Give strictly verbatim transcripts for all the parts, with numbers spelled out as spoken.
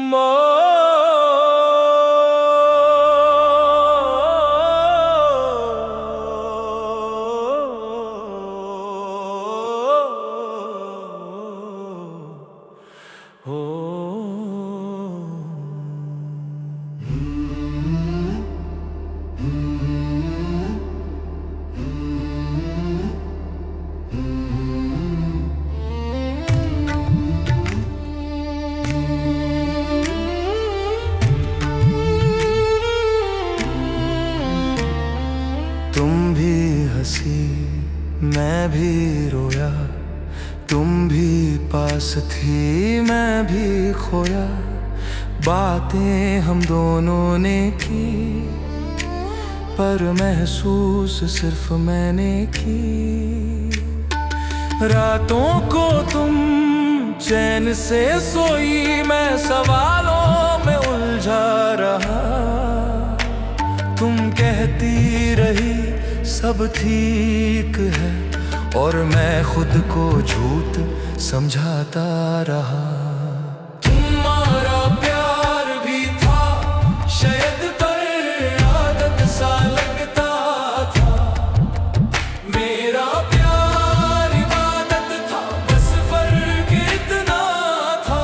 मो हो तुम भी हंसी मैं भी रोया, तुम भी पास थी मैं भी खोया। बातें हम दोनों ने की पर महसूस सिर्फ मैंने की। रातों को तुम चैन से सोई, मैं सवालों में उलझा रहा। तुम कहती रही सब ठीक है और मैं खुद को झूठ समझाता रहा। तुम्हारा प्यार भी था शायद पर आदत सा लगता था। मेरा प्यार इबादत था, बस फर्क इतना था।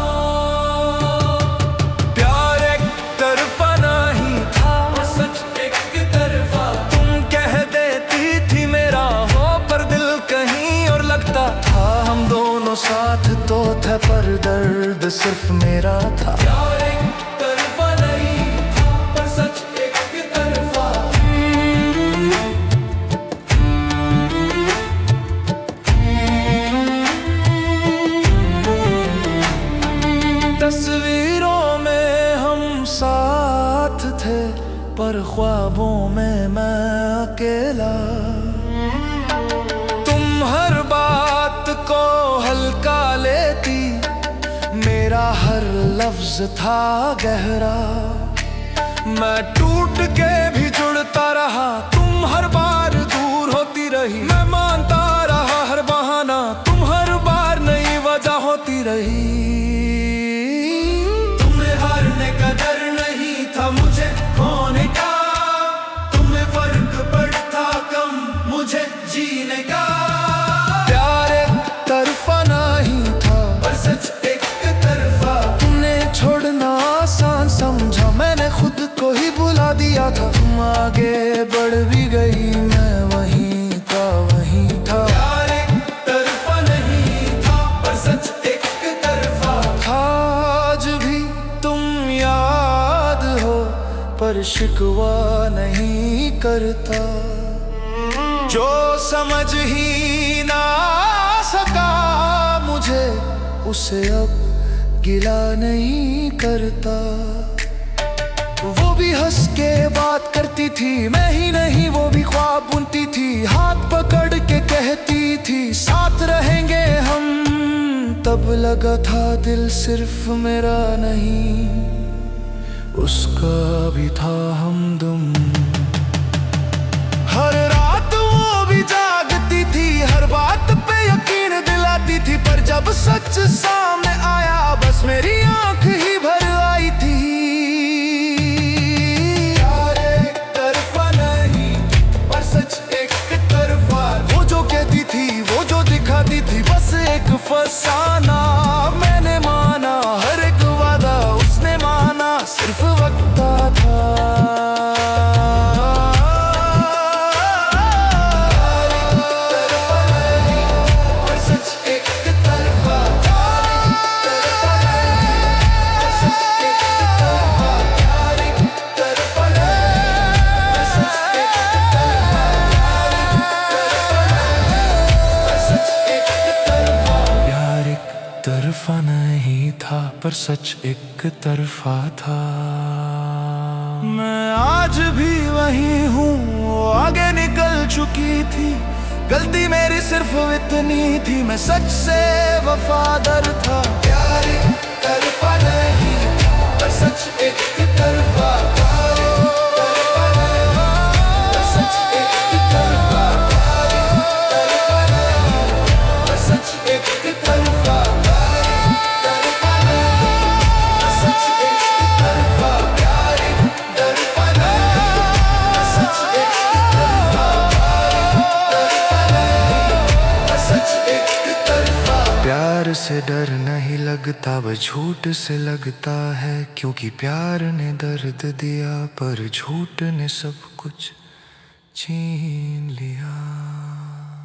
प्यार एक तरफा नहीं था, सच एक तरफा। तुम कह देती थी मेरा हो, पर दिल कहीं और लगता था। हम दोनों साथ तो थे पर दर्द सिर्फ मेरा था। प्यार एक तरफा नहीं था, पर सच एक तरफा। तस्वीरों में हम साथ थे, पर ख्वाबों में मैं अकेला। तुम हर बात को हल्का लेती, मेरा हर लफ्ज था गहरा। मैं टूट के भी जुड़ता रहा, तुम हर बार दूर होती रही। मैं मानता रहा हर बहाना, तुम हर बार नई वजह होती रही। तुम्हें हारने का डर नहीं था मुझे खोने का, तुम्हें फर्क पड़ता कम मुझे जीने का। प्यार एक तरफा नहीं था, पर सच एक तरफा। तुमने छोड़ना आसान समझा, मैंने खुद को ही बुला दिया था। तुम आगे बढ़ भी गई, मैं वहीं था वहीं था। प्यार एक तरफा नहीं था, पर सच एक तरफा था। आज भी तुम याद हो, पर शिकवा नहीं करता। जो समझ ही ना सका मुझे, उसे अब गिला नहीं करता। वो भी हंस के बात करती थी, मैं ही नहीं वो भी ख्वाब बुनती थी। हाथ पकड़ के कहती थी साथ रहेंगे हम। तब लगा था दिल सिर्फ मेरा नहीं, उसका भी था हमदम। हर रात वो भी जागती थी, हर बात पे यकीन दिलाती थी। पर जब सच सामने आया, बस मेरी आंख ही भर आई थी। प्यार एक तरफा नहीं, पर सच एक तरफा। वो जो कहती थी, वो जो दिखाती थी, बस एक फसाना। मैंने माना हर एक वादा, उसने माना सिर्फ वक्त था। तरफा नहीं था, पर सच एक तरफा था। मैं आज भी वही हूँ, वो आगे निकल चुकी थी। गलती मेरी सिर्फ इतनी थी, मैं सच से वफादार था। प्यार एक तरफा नहीं था, पर सच एक तरफा था। सच एक तरफा, सच एक प्यार से डर नहीं लगता, वो झूठ से लगता है, क्योंकि प्यार ने दर्द दिया पर झूठ ने सब कुछ छीन लिया।